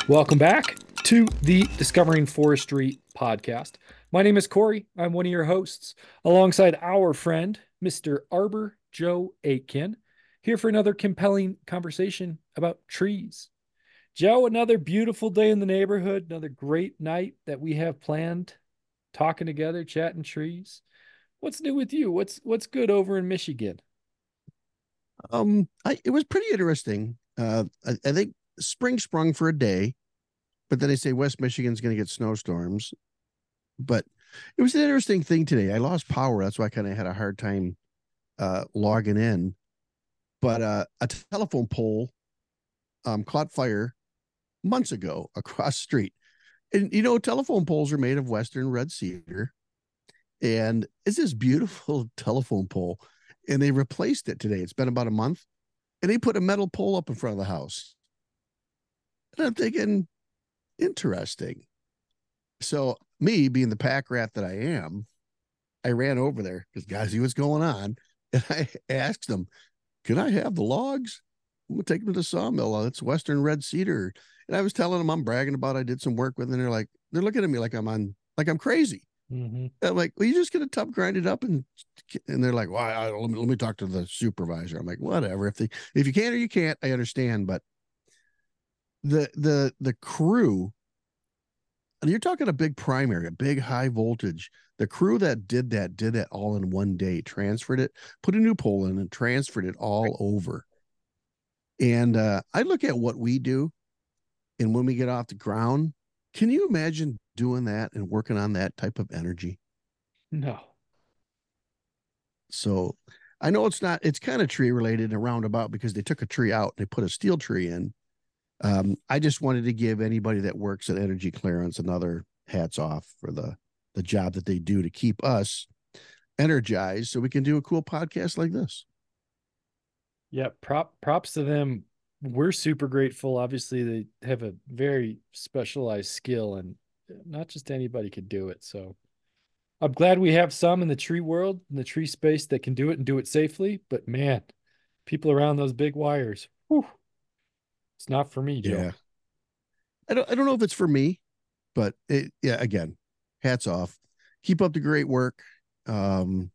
Welcome back to the Discovering Forestry podcast. My name is Corey. I'm one of your hosts, alongside our friend, Mr. Arbor Joe Aitken, here for another compelling conversation about trees. Joe, another beautiful day in the neighborhood, another great night that we have planned, talking together, chatting trees. What's new with you? What's good over in Michigan? It was pretty interesting. I think spring sprung for a day, but then they say West Michigan's going to get snowstorms. But it was an interesting thing today. I lost power, that's why I kind of had a hard time logging in. But a telephone pole caught fire months ago across the street. And telephone poles are made of Western red cedar, and it's this beautiful telephone pole. And they replaced it today. It's been about a month, and they put a metal pole up in front of the house. And I'm thinking, interesting. So, me being the pack rat that I am, I ran over there because guys see what's going on. And I asked them, can I have the logs? I'm gonna take them to the sawmill. It's Western red cedar. And I was telling them I'm bragging about I did some work with, and they're looking at me like I'm crazy. Mm-hmm. I'm like, well, you just get a tub, grind it up, and they're like, well, let me talk to the supervisor. I'm like, whatever. If you can or you can't, I understand. But the crew, and you're talking a big primary, a big high voltage. The crew that did that all in one day, transferred it, put a new pole in, and transferred it all over. And I look at what we do, and when we get off the ground, can you imagine doing that and working on that type of energy? No. So I know it's kind of tree related and roundabout because they took a tree out and they put a steel tree in. I just wanted to give anybody that works at Energy Clearance another hats off for the job that they do to keep us energized so we can do a cool podcast like this. Yeah, props to them. We're super grateful. Obviously, they have a very specialized skill, and not just anybody could do it. So I'm glad we have some in the tree world, in the tree space that can do it and do it safely. But man, people around those big wires, whew, it's not for me, Joe. Yeah. I don't know if it's for me, but yeah, again, hats off. Keep up the great work. Um,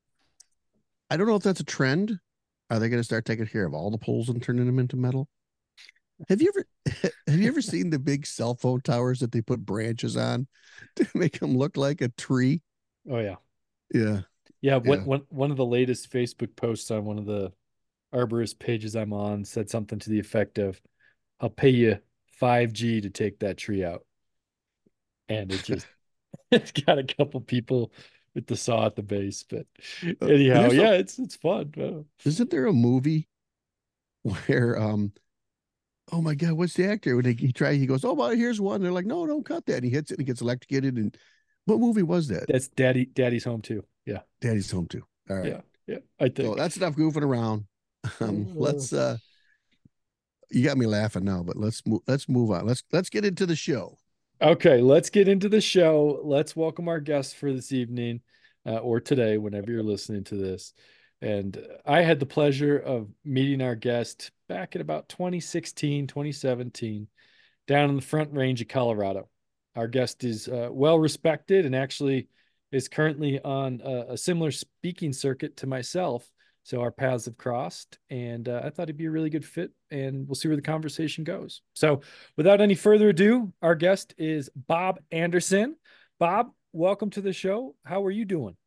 I don't know if that's a trend. Are they going to start taking care of all the poles and turning them into metal? Have you ever have you ever seen the big cell phone towers that they put branches on to make them look like a tree? Oh yeah, Yeah, yeah. yeah. One of the latest Facebook posts on one of the arborist pages I'm on said something to the effect of, "I'll pay you 5G to take that tree out," and it just it's got a couple people with the saw at the base, but anyhow, There's a yeah, it's fun. isn't there a movie where oh my god, what's the actor when he goes, oh well, here's one. They're like, no, don't cut that. And he hits it and he gets electrocuted. And what movie was that? That's Daddy's home too. Yeah, Daddy's Home too. All right. yeah, yeah. I So think. that's enough goofing around. Uh, Let's you got me laughing now, but let's move on. Let's get into the show. okay, let's get into the show. Let's welcome our guests for this evening, or today, whenever you're listening to this. And I had the pleasure of meeting our guest back in about 2016, 2017, down in the Front Range of Colorado. Our guest is well respected and actually is currently on a similar speaking circuit to myself. So our paths have crossed, and I thought he'd be a really good fit, and we'll see where the conversation goes. So, without any further ado, our guest is Bob Anderson. Bob, welcome to the show. How are you doing?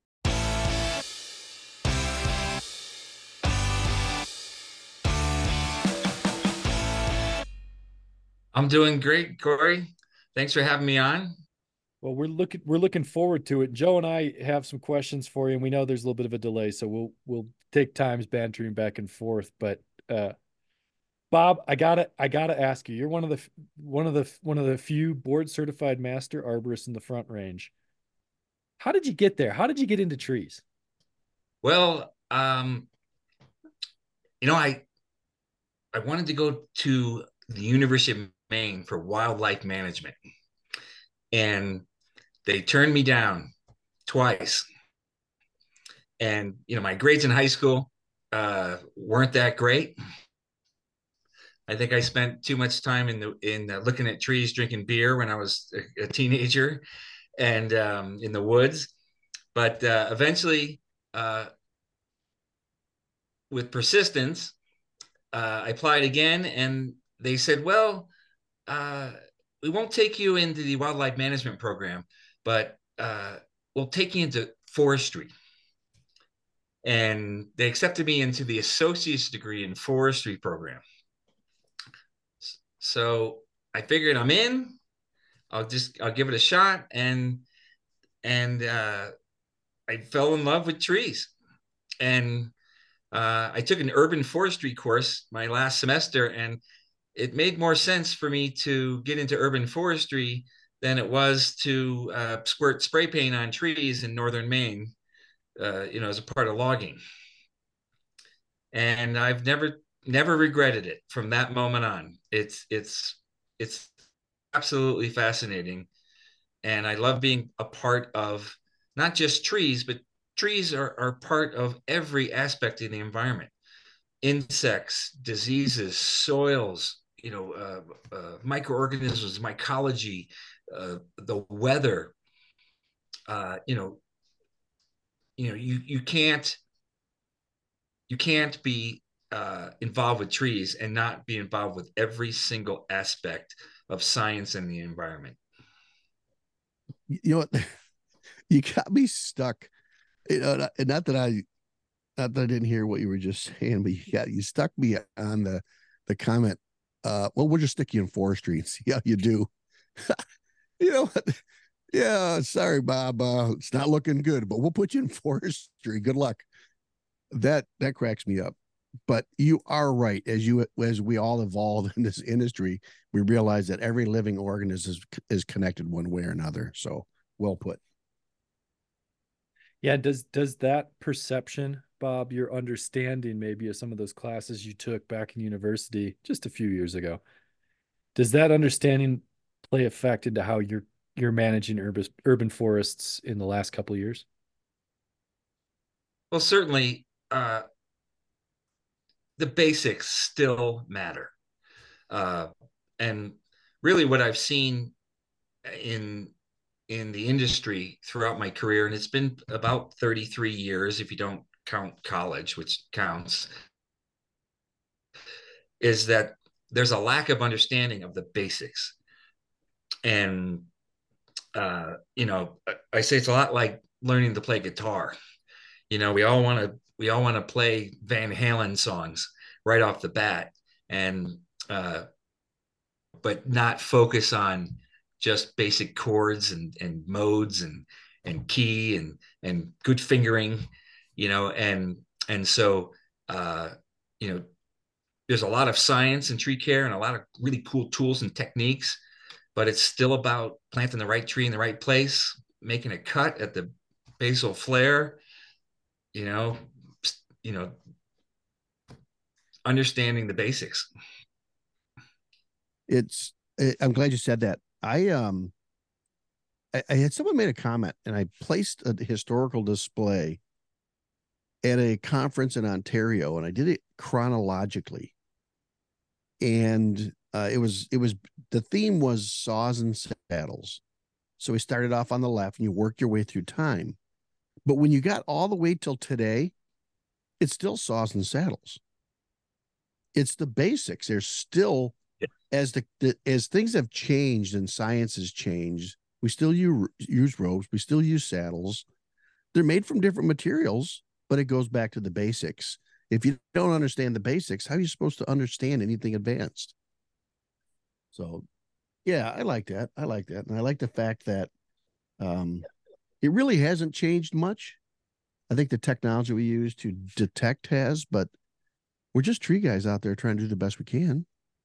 I'm doing great, Corey. Thanks for having me on. Well, we're looking forward to it. Joe and I have some questions for you, and we know there's a little bit of a delay, so we'll take times bantering back and forth. But Bob, I gotta ask you. You're one of the few board certified master arborists in the Front Range. How did you get there? How did you get into trees? Well, I wanted to go to the University of Maine for wildlife management, and they turned me down twice. And my grades in high school weren't that great, I think I spent too much time looking at trees, drinking beer when I was a teenager, and in the woods. But eventually, uh, with persistence, I applied again, and they said, "Well, uh, we won't take you into the wildlife management program, but we'll take you into forestry." And they accepted me into the associate's degree in forestry program. So I figured I'm in. I'll give it a shot, and I fell in love with trees. And I took an urban forestry course my last semester, and it made more sense for me to get into urban forestry than it was to squirt spray paint on trees in northern Maine, as a part of logging. And I've never regretted it from that moment on. It's absolutely fascinating, and I love being a part of not just trees, but trees are part of every aspect of the environment: insects, diseases, soils, microorganisms, mycology, the weather. Uh, you know, you can't be involved with trees and not be involved with every single aspect of science and the environment. You know what? You got me stuck. Not that I didn't hear what you were just saying, but you stuck me on the comment. Well, we'll just stick you in forestry and see how you do. You know what? Yeah, sorry, Bob. It's not looking good, but we'll put you in forestry. Good luck. That cracks me up. But you are right. As we all evolve in this industry, we realize that every living organism is connected one way or another. So well put. Yeah, does that perception, Bob, your understanding maybe of some of those classes you took back in university just a few years ago, does that understanding play effect into how you're managing urban forests in the last couple of years? Well, certainly, the basics still matter. Uh, and really, what I've seen in in the industry throughout my career, and it's been about 33 years if you don't count college, which counts, is that there's a lack of understanding of the basics. And I say it's a lot like learning to play guitar. We all want to play Van Halen songs right off the bat, and uh, but not focus on just basic chords and modes and key and good fingering, and so uh, you know there's a lot of science in tree care and a lot of really cool tools and techniques, but it's still about planting the right tree in the right place, making a cut at the basal flare, you know, you know, understanding the basics. I'm glad you said that. I had someone made a comment, and I placed a historical display at a conference in Ontario, and I did it chronologically. And it was the theme was saws and saddles. So we started off on the left, and you worked your way through time. But when you got all the way till today, it's still saws and saddles. It's the basics. There's still, as things have changed and science has changed, we still use ropes, we still use saddles. They're made from different materials, but it goes back to the basics. If you don't understand the basics, how are you supposed to understand anything advanced? So yeah, I like that. I like that. And I like the fact that it really hasn't changed much. I think the technology we use to detect has, but we're just tree guys out there trying to do the best we can.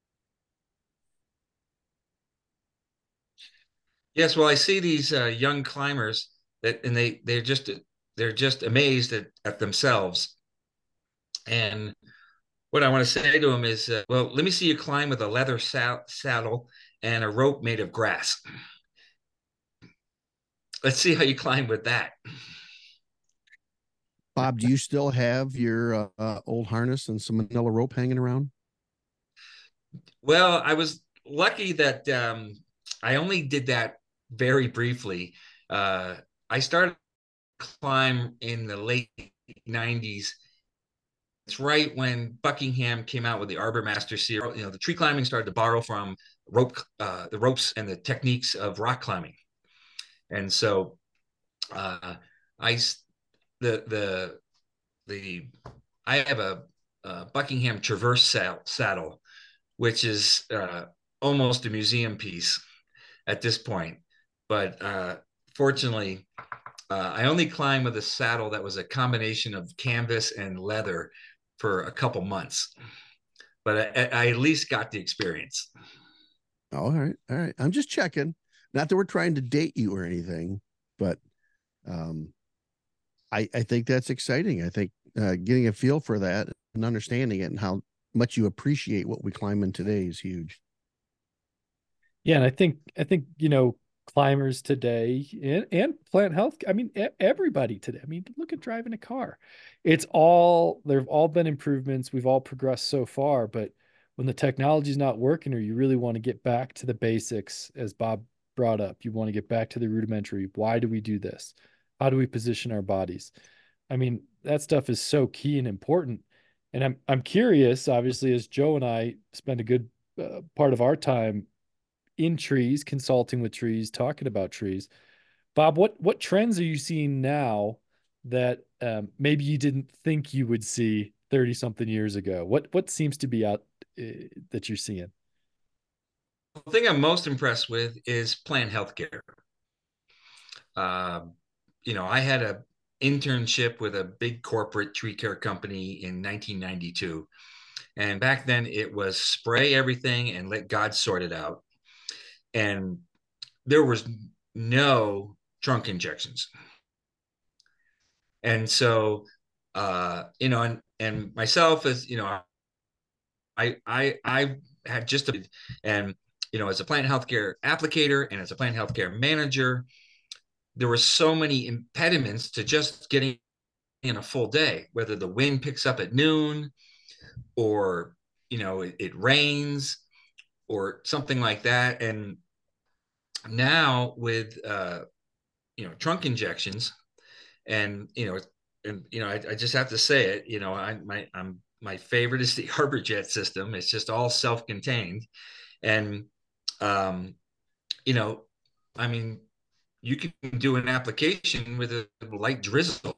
Yes, well, I see these young climbers and they're just amazed at themselves. And what I want to say to them is, well, let me see you climb with a leather saddle and a rope made of grass. Let's see how you climb with that. Bob, do you still have your old harness and some manila rope hanging around? Well, I was lucky that I only did that very briefly. Uh, I started climb in the late 90s. It's right when Buckingham came out with the Arbor Master series. The tree climbing started to borrow from the ropes and the techniques of rock climbing. And so uh, I the the I have a Buckingham Traverse saddle, which is almost a museum piece at this point. But fortunately, I only climbed with a saddle that was a combination of canvas and leather for a couple months, but I at least got the experience. All right, all right. I'm just checking. Not that we're trying to date you or anything, but um, I think that's exciting. I think getting a feel for that and understanding it and how much you appreciate what we climb in today is huge. Yeah, and I think climbers today and plant health. I mean, everybody today. I mean, look at driving a car. There've all been improvements. We've all progressed so far, but when the technology's not working, or you really want to get back to the basics, as Bob brought up, you want to get back to the rudimentary. Why do we do this? How do we position our bodies? I mean, that stuff is so key and important. And I'm curious, obviously, as Joe and I spend a good part of our time in trees, consulting with trees, talking about trees. Bob, what trends are you seeing now that maybe you didn't think you would see 30 something years ago? What seems to be out that you're seeing? The thing I'm most impressed with is plant healthcare. Uh, I had a internship with a big corporate tree care company in 1992. And back then it was spray everything and let God sort it out. And there was no trunk injections. And so, and myself as, I had just and as a plant healthcare applicator and as a plant healthcare manager, there were so many impediments to just getting in a full day, whether the wind picks up at noon or it rains or something like that. And now with trunk injections, and I just have to say it. My favorite is the ArborJet system. It's just all self-contained, and um, you know, I mean, you can do an application with a light drizzle,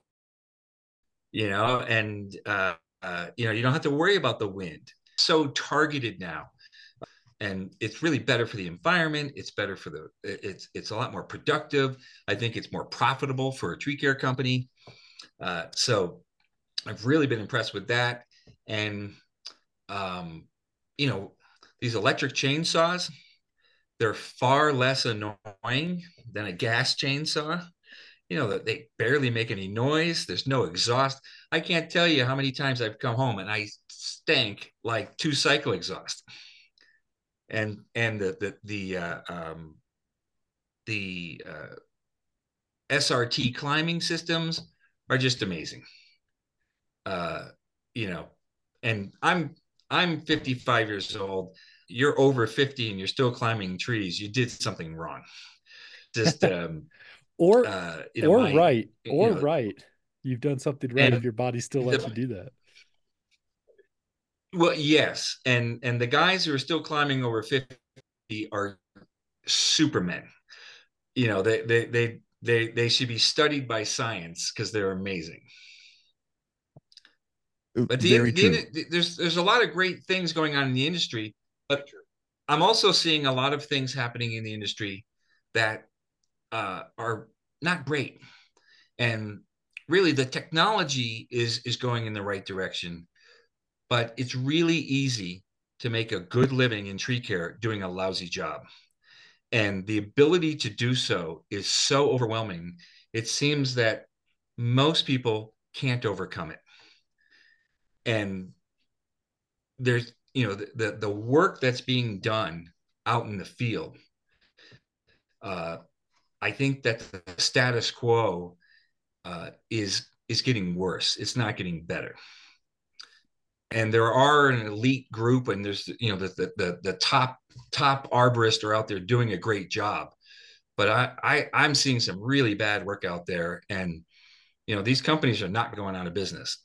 and you don't have to worry about the wind. So targeted now, and it's really better for the environment. It's better for it's a lot more productive. I think it's more profitable for a tree care company. So I've really been impressed with that. And um, you know, these electric chainsaws, they're far less annoying than a gas chainsaw. They barely make any noise. There's no exhaust. I can't tell you how many times I've come home and I stank like two cycle exhaust. And the SRT climbing systems are just amazing. Uh, you know, and I'm 55 years old. You're over 50 and you're still climbing trees. You did something wrong. Just or my right. You've done something right if and your body still lets you do that. well, yes, and the guys who are still climbing over 50 are supermen. They should be studied by science because they're amazing. But Very true. there's a lot of great things going on in the industry, but I'm also seeing a lot of things happening in the industry that are not great. And really, the technology is going in the right direction, but it's really easy to make a good living in tree care doing a lousy job. And the ability to do so is so overwhelming. It seems that most people can't overcome it. And there's the work that's being done out in the field. uh, I think that the status quo is getting worse. It's not getting better. and there are an elite group, and there's the top arborists are out there doing a great job. But I'm seeing some really bad work out there, and these companies are not going out of business.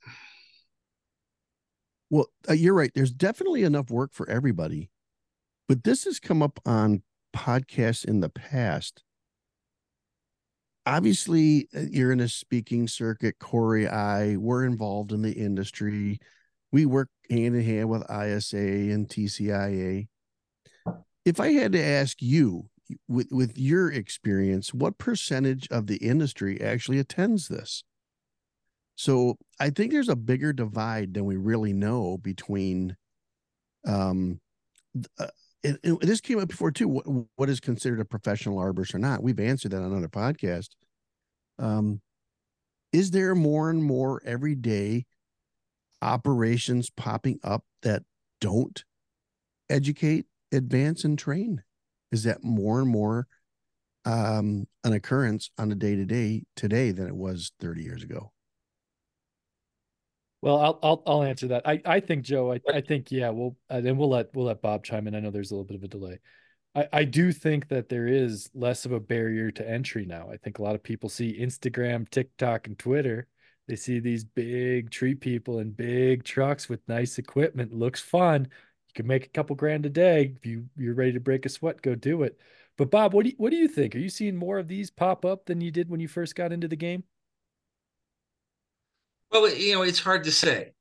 Well, you're right. There's definitely enough work for everybody, but this has come up on podcasts in the past. Obviously, you're in a speaking circuit. Corey, we're involved in the industry. We work hand in hand with ISA and TCIA. If I had to ask you, with your experience, what percentage of the industry actually attends this? So I think there's a bigger divide than we really know between um, this came up before too. What is considered a professional arborist or not? We've answered that on another podcast. Um, is there more and more everyday operations popping up that don't educate, advance, and train? Is that more and more an occurrence on a day to day today than it was 30 years ago? Well, I'll answer that. I think, Joe, I think, yeah, then we'll let Bob chime in. I know there's a little bit of a delay. I do think that there is less of a barrier to entry now. I think a lot of people see Instagram, TikTok, and Twitter. They see these big tree people in big trucks with nice equipment. Looks fun. You can make a couple grand a day. If you're ready to break a sweat, go do it. But Bob, what do you think? Are you seeing more of these pop up than you did when you first got into the game? Well, it's hard to say.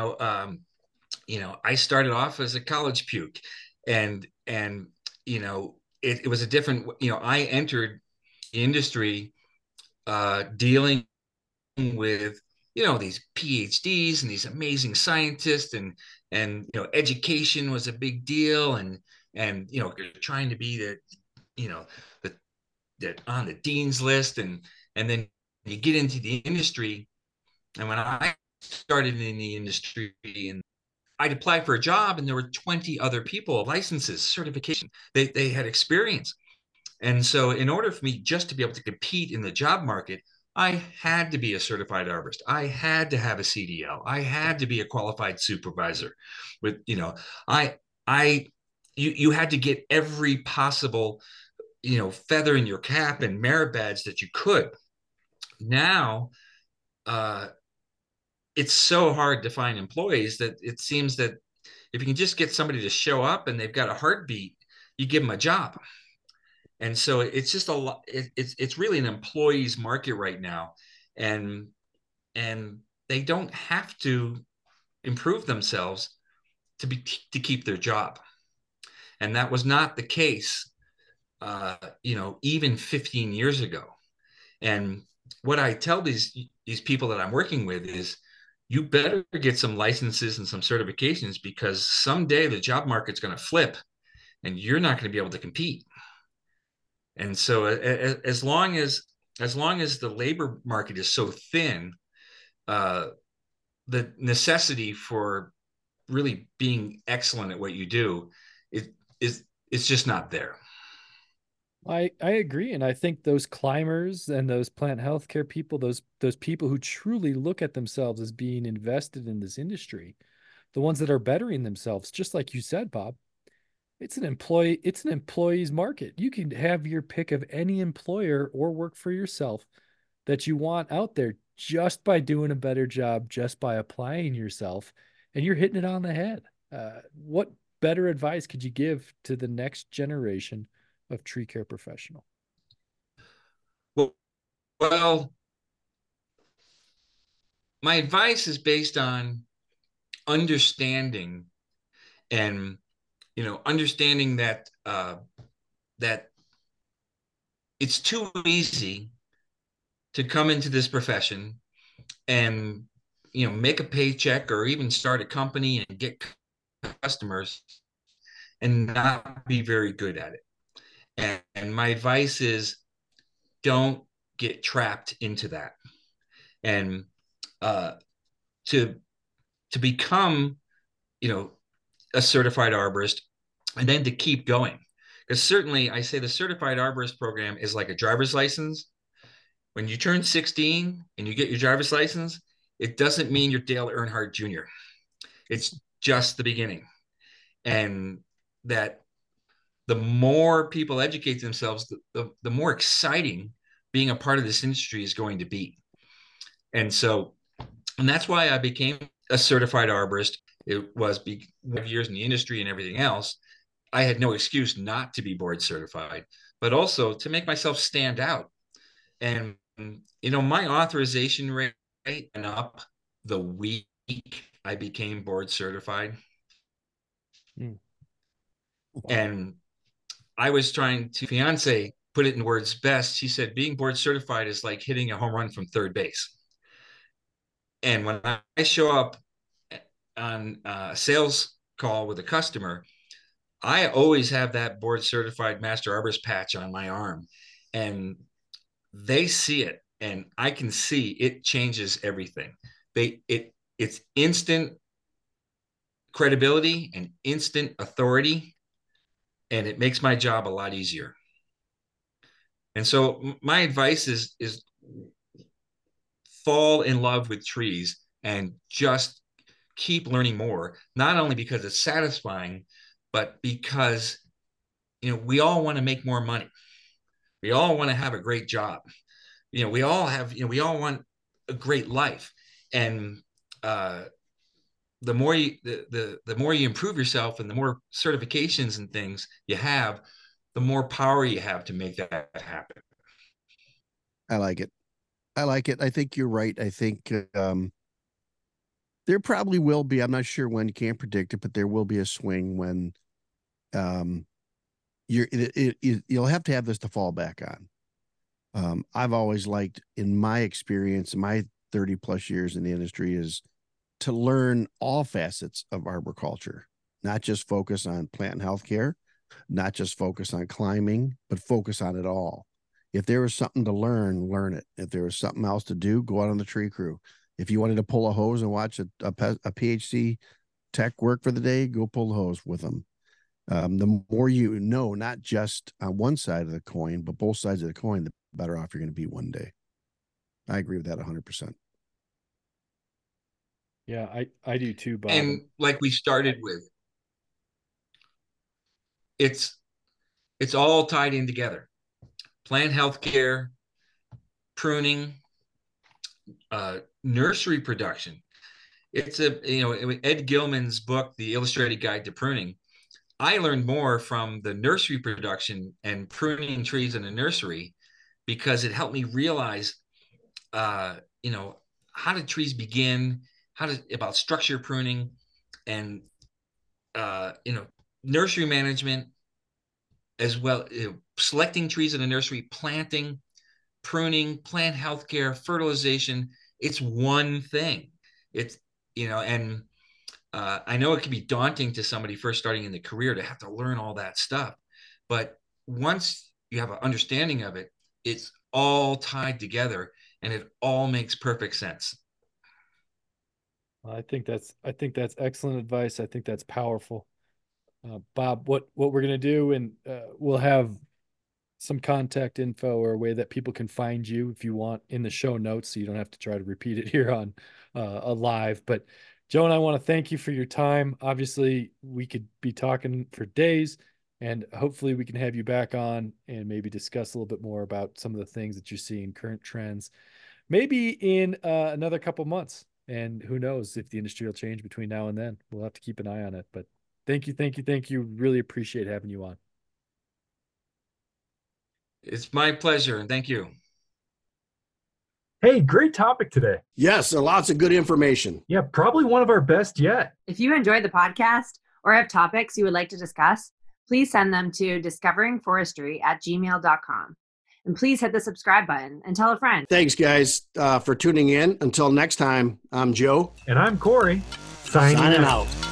I started off as a college puke, and it was a different. I entered the industry dealing with these PhDs and these amazing scientists, and education was a big deal, and trying to be the on the dean's list, and then you get into the industry. And when I started in the industry, and I'd apply for a job, and there were 20 other people, licenses, certification. They had experience. And so in order for me just to be able to compete in the job market, I had to be a certified arborist. I had to have a CDL. I had to be a qualified supervisor. With I I you had to get every possible feather in your cap and merit badge that you could. Now uh, it's so hard to find employees that it seems that if you can just get somebody to show up and they've got a heartbeat, you give them a job. And so it's just a lot. It's really an employee's market right now, and and they don't have to improve themselves to keep their job. And that was not the case, even 15 years ago. And what I tell these people that I'm working with is, you better get some licenses and some certifications, because someday the job market's going to flip, and you're not going to be able to compete. And so as long as the labor market is so thin, uh, the necessity for really being excellent at what you do it is it's just not there. I agree, and I think those climbers and those plant healthcare people, those people who truly look at themselves as being invested in this industry, the ones that are bettering themselves, just like you said, Bob, it's an employee's market. You can have your pick of any employer or work for yourself that you want out there just by doing a better job, just by applying yourself, and you're hitting it on the head. What better advice could you give to the next generation of tree care professional? Well, my advice is based on understanding, and understanding that it's too easy to come into this profession and make a paycheck, or even start a company and get customers, and not be very good at it. And my advice is, don't get trapped into that. And uh, to to become a certified arborist, and then to keep going, because certainly I say the certified arborist program is like a driver's license. When you turn 16 and you get your driver's license, it doesn't mean you're Dale Earnhardt Jr. It's just the beginning. And that the more people educate themselves, the more exciting being a part of this industry is going to be. And so, and that's why I became a certified arborist. It was 5 years in the industry and everything else. I had no excuse not to be board certified, but also to make myself stand out. And, my authorization rate went up the week I became board certified. Mm. Wow. And I was trying to, fiance put it in words best. She said, being board certified is like hitting a home run from third base. And when I show up on a sales call with a customer, I always have that board certified master arborist patch on my arm, and they see it, and I can see it changes everything. It's instant credibility and instant authority, and it makes my job a lot easier. And so my advice is fall in love with trees and just keep learning more, not only because it's satisfying, but because we all want to make more money. We all want to have a great job. We all want a great life. And the more you improve yourself and the more certifications and things you have, the more power you have to make that happen. I like it. I think you're right. I think there probably will be, I'm not sure when, you can't predict it, but there will be a swing when you'll have to have this to fall back on. I've always liked, in my experience, my 30 plus years in the industry, is to learn all facets of arboriculture, not just focus on plant and healthcare, not just focus on climbing, but focus on it all. If there was something to learn it. If there was something else to do, go out on the tree crew. If you wanted to pull a hose and watch a PhD tech work for the day, go pull the hose with them. The more you know, not just on one side of the coin, but both sides of the coin, the better off you're going to be one day. I agree with that 100%. Yeah, I do too, Bob. And like we started with, it's all tied in together. Plant healthcare, pruning, nursery production. It's Ed Gilman's book, The Illustrated Guide to Pruning. I learned more from the nursery production and pruning trees in a nursery because it helped me realize, how did trees begin, about structure pruning, and nursery management as well, selecting trees in a nursery, planting, pruning, plant healthcare, fertilization. It's one thing. It's, and I know it can be daunting to somebody first starting in the career to have to learn all that stuff. But once you have an understanding of it, it's all tied together and it all makes perfect sense. I think that's excellent advice. I think that's powerful. Bob, what we're going to do, and we'll have some contact info or a way that people can find you if you want in the show notes, so you don't have to try to repeat it here on a live. But Joe and I want to thank you for your time. Obviously, we could be talking for days, and hopefully we can have you back on and maybe discuss a little bit more about some of the things that you see in current trends, maybe in another couple months. And who knows if the industry will change between now and then. We'll have to keep an eye on it. But thank you. Really appreciate having you on. It's my pleasure, and thank you. Hey, great topic today. Yes, lots of good information. Yeah, probably one of our best yet. If you enjoyed the podcast or have topics you would like to discuss, please send them to discoveringforestry@gmail.com. And please hit the subscribe button and tell a friend. Thanks, guys, for tuning in. Until next time, I'm Joe. And I'm Corey. Signing out.